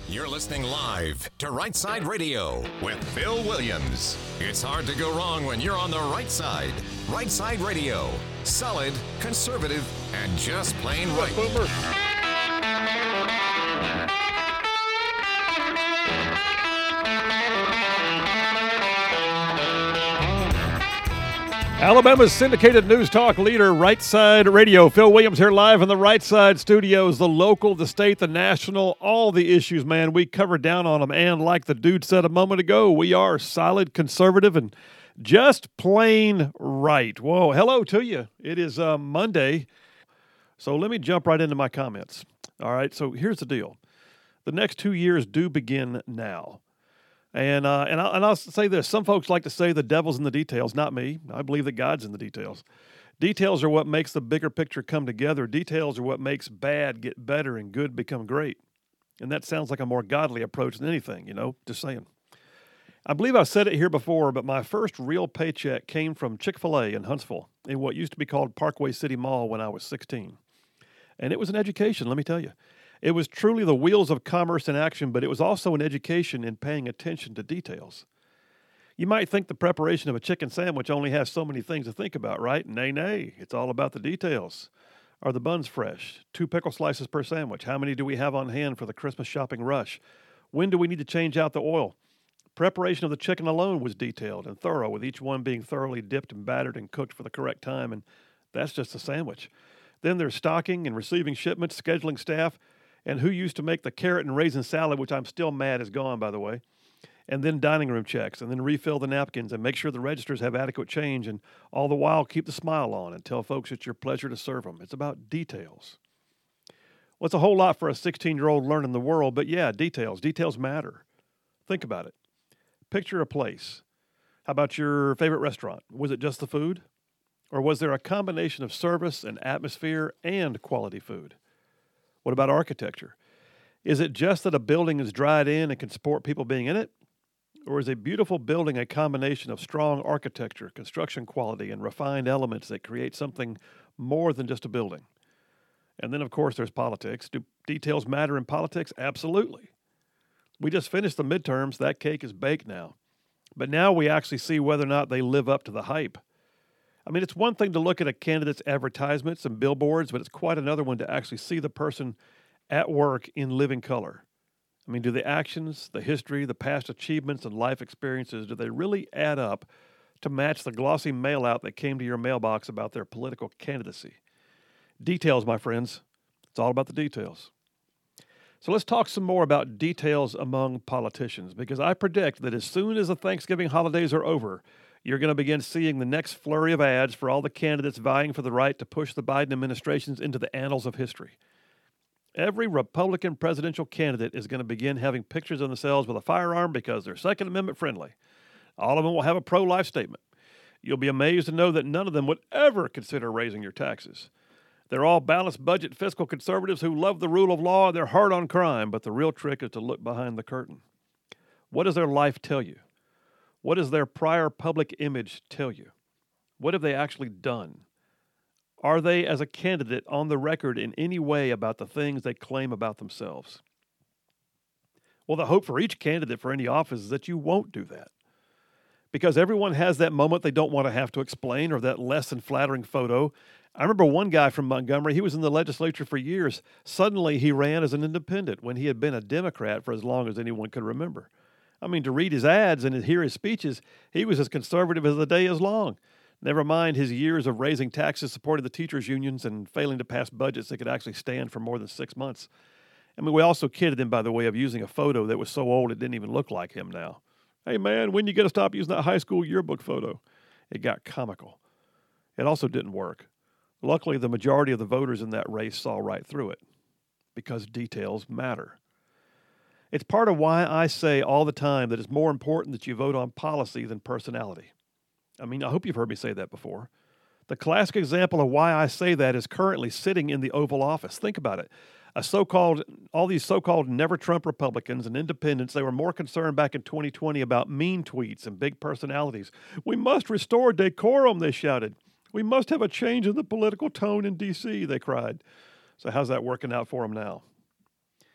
You're listening live to Right Side Radio with Phil Williams. It's hard to go wrong when you're on the right side. Right Side Radio. Solid, conservative, and just plain right. Alabama's syndicated news talk leader, Right Side Radio. Phil Williams here live in the Right Side studios. The local, the state, the national, all the issues, man. We cover down on them. And like the dude said a moment ago, we are solid, conservative, and just plain right. Whoa, hello to you. It is Monday. So let me jump right into my comments. All right, so here's the deal. The next 2 years do begin now. And I'll say this. Some folks like to say the devil's in the details. Not me. I believe that God's in the details. Details are what makes the bigger picture come together. Details are what makes bad get better and good become great. And that sounds like a more godly approach than anything, just saying. I believe I've said it here before, but my first real paycheck came from Chick-fil-A in Huntsville in what used to be called Parkway City Mall when I was 16. And it was an education, let me tell you. It was truly the wheels of commerce in action, but it was also an education in paying attention to details. You might think the preparation of a chicken sandwich only has so many things to think about, right? Nay, it's all about the details. Are the buns fresh? 2 pickle slices per sandwich. How many do we have on hand for the Christmas shopping rush? When do we need to change out the oil? Preparation of the chicken alone was detailed and thorough, with each one being thoroughly dipped and battered and cooked for the correct time, and that's just a sandwich. Then there's stocking and receiving shipments, scheduling staff, and who used to make the carrot and raisin salad, which I'm still mad is gone, by the way, and then dining room checks, and then refill the napkins and make sure the registers have adequate change, and all the while keep the smile on and tell folks it's your pleasure to serve them. It's about details. Well, it's a whole lot for a 16-year-old learning the world, but yeah, details. Details matter. Think about it. Picture a place. How about your favorite restaurant? Was it just the food? Or was there a combination of service and atmosphere and quality food? What about architecture? Is it just that a building is dried in and can support people being in it? Or is a beautiful building a combination of strong architecture, construction quality, and refined elements that create something more than just a building? And then, of course, there's politics. Do details matter in politics? Absolutely. We just finished the midterms. That cake is baked now. But now we actually see whether or not they live up to the hype. I mean, it's one thing to look at a candidate's advertisements and billboards, but it's quite another one to actually see the person at work in living color. I mean, do the actions, the history, the past achievements, and life experiences, do they really add up to match the glossy mail-out that came to your mailbox about their political candidacy? Details, my friends. It's all about the details. So let's talk some more about details among politicians, because I predict that as soon as the Thanksgiving holidays are over, you're going to begin seeing the next flurry of ads for all the candidates vying for the right to push the Biden administrations into the annals of history. Every Republican presidential candidate is going to begin having pictures of themselves with a firearm because they're Second Amendment friendly. All of them will have a pro-life statement. You'll be amazed to know that none of them would ever consider raising your taxes. They're all balanced budget fiscal conservatives who love the rule of law and they're hard on crime, but the real trick is to look behind the curtain. What does their life tell you? What does their prior public image tell you? What have they actually done? Are they, as a candidate, on the record in any way about the things they claim about themselves? Well, the hope for each candidate for any office is that you won't do that. Because everyone has that moment they don't want to have to explain, or that less than flattering photo. I remember one guy from Montgomery, he was in the legislature for years. Suddenly he ran as an independent when he had been a Democrat for as long as anyone could remember. I mean, to read his ads and hear his speeches, he was as conservative as the day is long. Never mind his years of raising taxes, supporting the teachers' unions, and failing to pass budgets that could actually stand for more than 6 months. I mean, we also kidded him, by the way, of using a photo that was so old it didn't even look like him now. Hey, man, when you got to stop using that high school yearbook photo? It got comical. It also didn't work. Luckily, the majority of the voters in that race saw right through it, because details matter. It's part of why I say all the time that it's more important that you vote on policy than personality. I mean, I hope you've heard me say that before. The classic example of why I say that is currently sitting in the Oval Office. Think about it. All these so-called never-Trump Republicans and independents, they were more concerned back in 2020 about mean tweets and big personalities. We must restore decorum, they shouted. We must have a change in the political tone in D.C., they cried. So how's that working out for them now?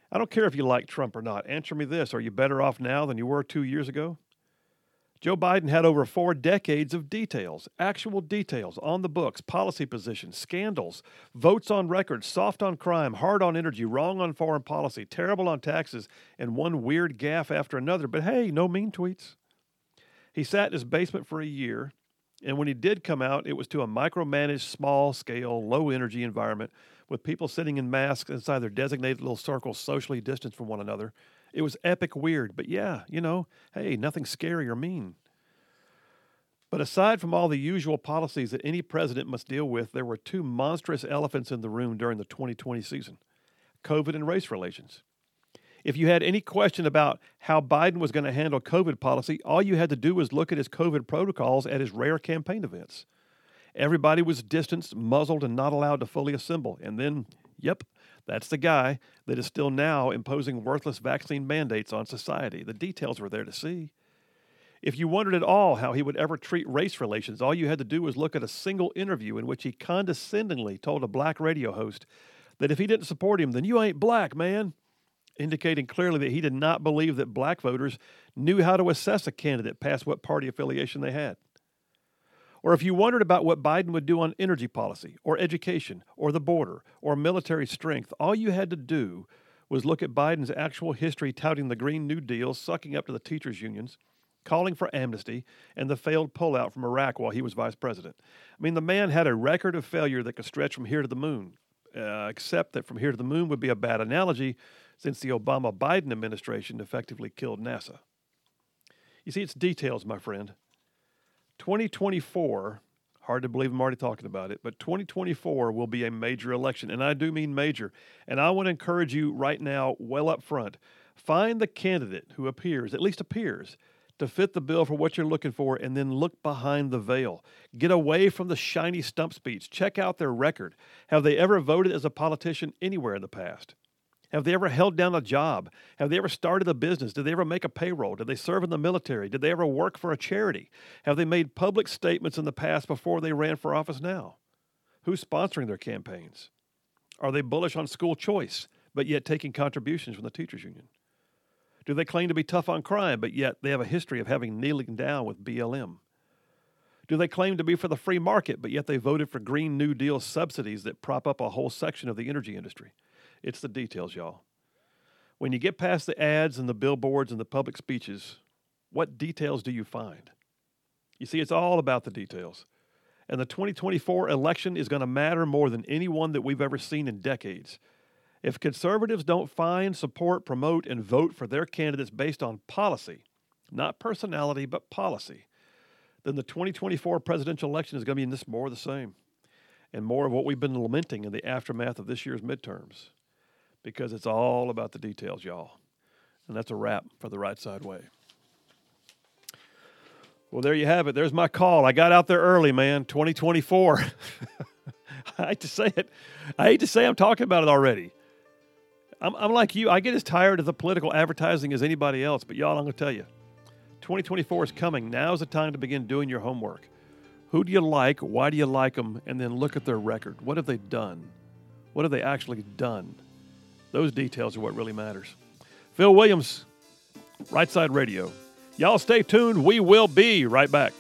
I don't care if you like Trump or not. Answer me this. Are you better off now than you were 2 years ago? Joe Biden had over 4 decades of details, actual details on the books, policy positions, scandals, votes on record, soft on crime, hard on energy, wrong on foreign policy, terrible on taxes, and one weird gaffe after another. But hey, no mean tweets. He sat in his basement for a year, and when he did come out, it was to a micromanaged, small-scale, low-energy environment with people sitting in masks inside their designated little circles socially distanced from one another. It was epic weird, but yeah, hey, nothing scary or mean. But aside from all the usual policies that any president must deal with, there were 2 monstrous elephants in the room during the 2020 season: COVID and race relations. If you had any question about how Biden was going to handle COVID policy, all you had to do was look at his COVID protocols at his rare campaign events. Everybody was distanced, muzzled, and not allowed to fully assemble. And then, yep, that's the guy that is still now imposing worthless vaccine mandates on society. The details were there to see. If you wondered at all how he would ever treat race relations, all you had to do was look at a single interview in which he condescendingly told a black radio host that if he didn't support him, then you ain't black, man, indicating clearly that he did not believe that black voters knew how to assess a candidate past what party affiliation they had. Or if you wondered about what Biden would do on energy policy, or education, or the border, or military strength, all you had to do was look at Biden's actual history touting the Green New Deal, sucking up to the teachers' unions, calling for amnesty, and the failed pullout from Iraq while he was vice president. I mean, the man had a record of failure that could stretch from here to the moon, except that from here to the moon would be a bad analogy since the Obama-Biden administration effectively killed NASA. You see, it's details, my friend. 2024, hard to believe I'm already talking about it, but 2024 will be a major election, and I do mean major. And I want to encourage you right now, well up front, find the candidate who appears, at least appears, to fit the bill for what you're looking for, and then look behind the veil. Get away from the shiny stump speech. Check out their record. Have they ever voted as a politician anywhere in the past? Have they ever held down a job? Have they ever started a business? Did they ever make a payroll? Did they serve in the military? Did they ever work for a charity? Have they made public statements in the past before they ran for office now? Who's sponsoring their campaigns? Are they bullish on school choice, but yet taking contributions from the teachers union? Do they claim to be tough on crime, but yet they have a history of having kneeling down with BLM? Do they claim to be for the free market, but yet they voted for Green New Deal subsidies that prop up a whole section of the energy industry? It's the details, y'all. When you get past the ads and the billboards and the public speeches, what details do you find? You see, it's all about the details. And the 2024 election is going to matter more than any one that we've ever seen in decades. If conservatives don't find, support, promote, and vote for their candidates based on policy, not personality, but policy, then the 2024 presidential election is going to be this more of the same, and more of what we've been lamenting in the aftermath of this year's midterms, because it's all about the details, y'all. And that's a wrap for the Right Side Way. Well, there you have it. There's my call. I got out there early, man. 2024. I hate to say it. I hate to say I'm talking about it already. I'm like you. I get as tired of the political advertising as anybody else, but y'all, I'm going to tell you, 2024 is coming. Now's the time to begin doing your homework. Who do you like? Why do you like them? And then look at their record. What have they done? What have they actually done? Those details are what really matters. Phil Williams, Right Side Radio. Y'all stay tuned. We will be right back.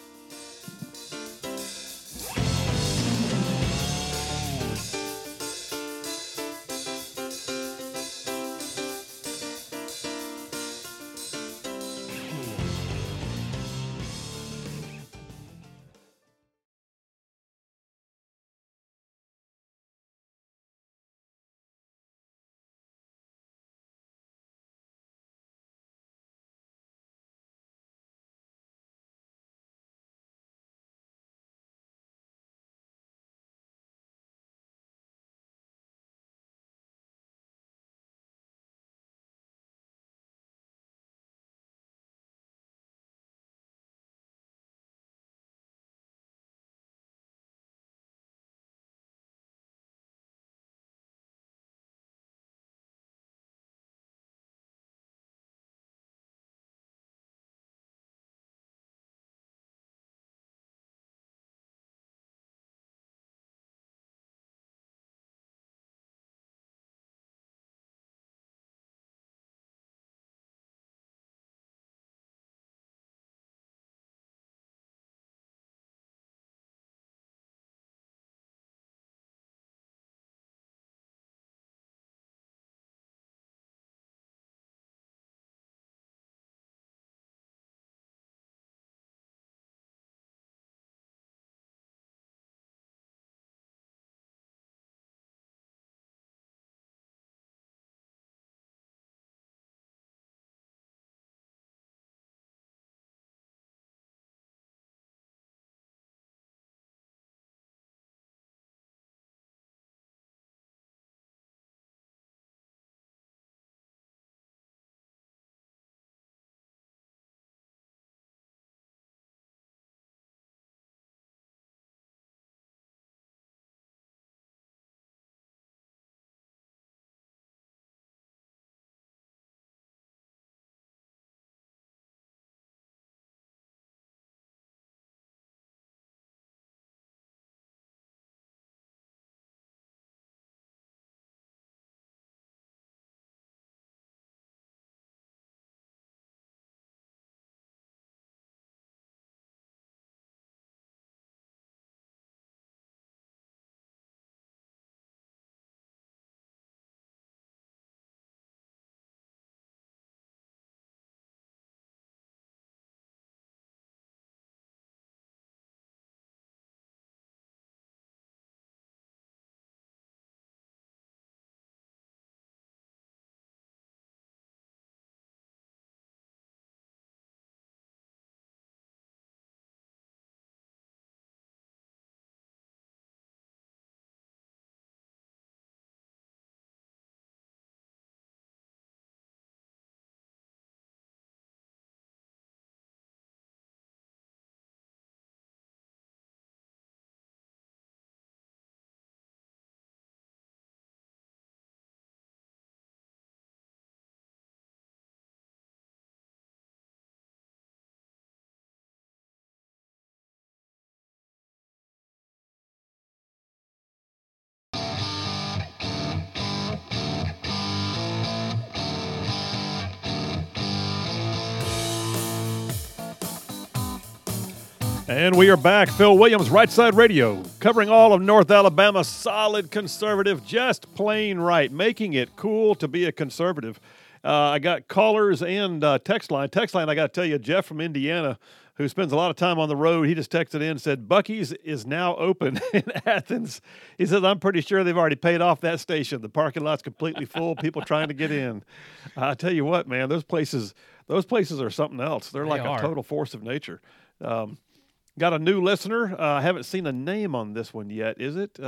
And we are back. Phil Williams, Right Side Radio, covering all of North Alabama. Solid conservative, just plain right, making it cool to be a conservative. I got callers and text line. Text line, I got to tell you, Jeff from Indiana, who spends a lot of time on the road, he just texted in and said, Buc-ee's is now open in Athens. He says, I'm pretty sure they've already paid off that station. The parking lot's completely full, people trying to get in. I tell you what, man, those places are something else. They're like a total force of nature. Got a new listener. I haven't seen a name on this one yet. Is that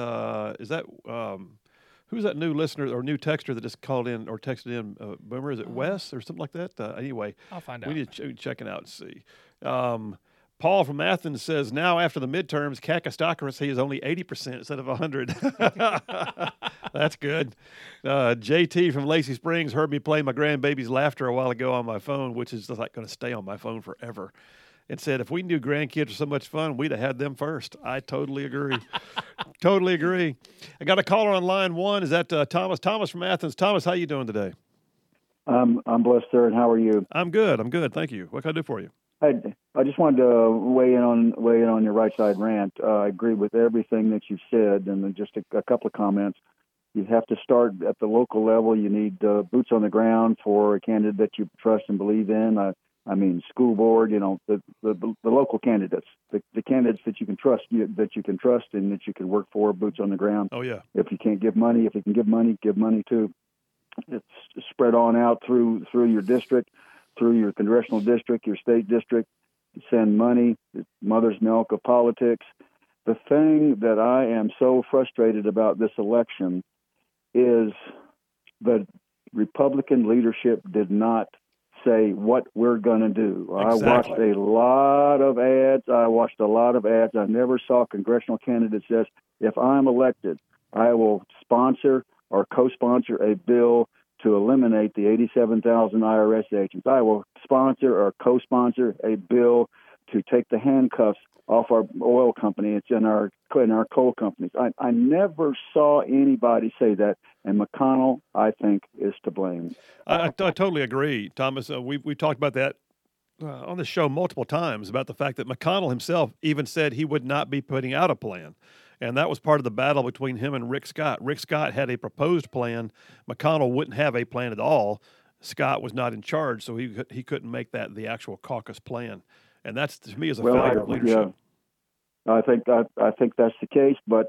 who's that new listener or new texter that just called in or texted in? Boomer, is it Wes or something like that? Anyway, I'll find out. We need to check it out and see. Paul from Athens says, now after the midterms, Kakistocracy is only 80% instead of 100. That's good. JT from Lacey Springs heard me play my grandbaby's laughter a while ago on my phone, which is like going to stay on my phone forever. And said, if we knew grandkids were so much fun, we'd have had them first. I totally agree. Totally agree. I got a caller on line one. Is that Thomas? Thomas from Athens. Thomas, how you doing today? I'm blessed, sir. And how are you? I'm good. Thank you. What can I do for you? I just wanted to weigh in on your right side rant. I agree with everything that you've said, and then just a couple of comments. You have to start at the local level. You need boots on the ground for a candidate that you trust and believe in. I mean, school board, the local candidates, the candidates that you can trust, and that you can work for, boots on the ground. Oh, yeah. If you can't give money, if you can give money too. It's spread on out through your district, through your congressional district, your state district. Send money. It's mother's milk of politics. The thing that I am so frustrated about this election is the Republican leadership did not say what we're going to do. Exactly. I watched a lot of ads. I never saw a congressional candidate says, if I'm elected, I will sponsor or co-sponsor a bill to eliminate the 87,000 IRS agents. I will sponsor or co-sponsor a bill to take the handcuffs off our oil companies and our coal companies. I never saw anybody say that, and McConnell, I think, is to blame. I totally agree, Thomas. We talked about that on the show multiple times, about the fact that McConnell himself even said he would not be putting out a plan. And that was part of the battle between him and Rick Scott. Rick Scott had a proposed plan. McConnell wouldn't have a plan at all. Scott was not in charge, so he couldn't make that the actual caucus plan. And that's, to me, is a failure of leadership. Yeah. I think that's the case, but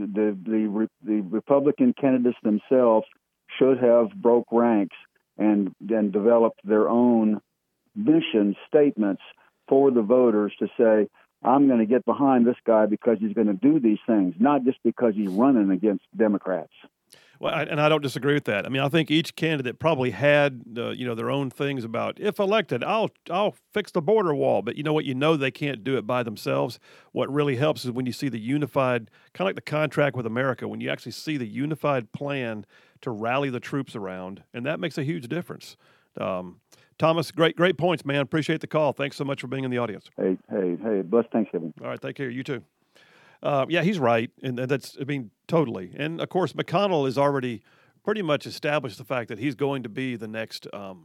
the Republican candidates themselves should have broke ranks and developed their own mission statements for the voters to say, I'm going to get behind this guy because he's going to do these things, not just because he's running against Democrats. Well, and I don't disagree with that. I mean, I think each candidate probably had, their own things about, if elected, I'll fix the border wall. But you know what? They can't do it by themselves. What really helps is when you see the unified, kind of like the contract with America, when you actually see the unified plan to rally the troops around, and that makes a huge difference. Thomas, great points, man. Appreciate the call. Thanks so much for being in the audience. Hey, blessed Thanksgiving. All right, take care. You too. Yeah, he's right, and that's, totally. And, of course, McConnell has already pretty much established the fact that he's going to be the next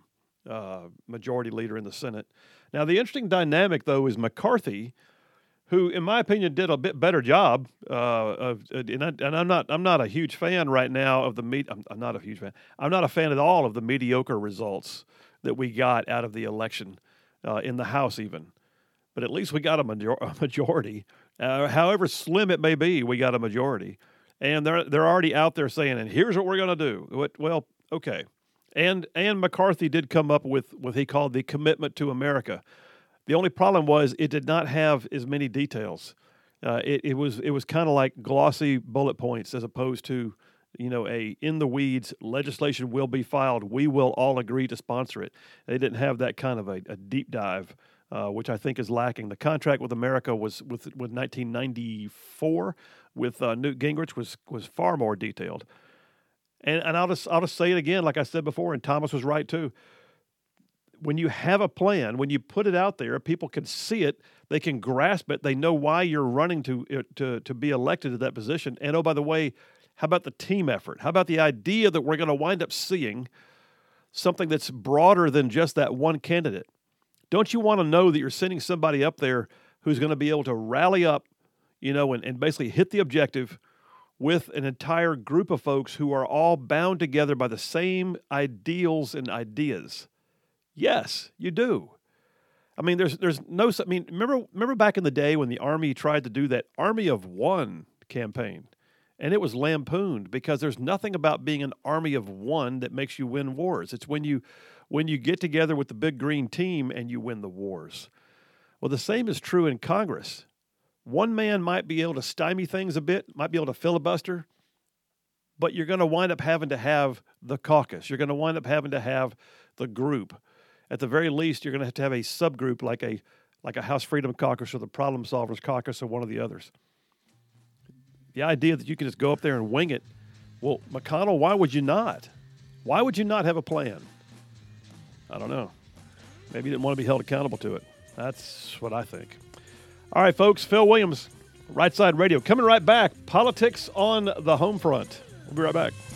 majority leader in the Senate. Now, the interesting dynamic, though, is McCarthy, who, in my opinion, did a bit better job. And I'm not a huge fan right now of the I'm not a huge fan. I'm not a fan at all of the mediocre results that we got out of the election in the House, even. But at least we got a majority. However slim it may be, we got a majority. And they're already out there saying, and here's what we're going to do. Well, okay. And McCarthy did come up with what he called the Commitment to America. The only problem was it did not have as many details. It was kind of like glossy bullet points as opposed to, a in the weeds legislation will be filed. We will all agree to sponsor it. They didn't have that kind of a deep dive. Which I think is lacking. The contract with America was with 1994 with Newt Gingrich was far more detailed. And I'll just say it again, like I said before, and Thomas was right too. When you have a plan, when you put it out there, people can see it, they can grasp it, they know why you're running to be elected to that position. And oh, by the way, how about the team effort? How about the idea that we're going to wind up seeing something that's broader than just that one candidate? Don't you want to know that you're sending somebody up there who's going to be able to rally up, and basically hit the objective with an entire group of folks who are all bound together by the same ideals and ideas? Yes, you do. I mean, remember back in the day when the Army tried to do that Army of One campaign, and it was lampooned because there's nothing about being an army of one that makes you win wars. It's when you get together with the big green team and you win the wars. Well, the same is true in Congress. One man might be able to stymie things a bit, might be able to filibuster, but you're going to wind up having to have the caucus. You're going to wind up having to have the group. At the very least, you're going to have a subgroup like a House Freedom Caucus or the Problem Solvers Caucus or one of the others. The idea that you can just go up there and wing it, well, McConnell, why would you not? Why would you not have a plan? I don't know. Maybe you didn't want to be held accountable to it. That's what I think. All right, folks, Phil Williams, Right Side Radio. Coming right back, politics on the home front. We'll be right back.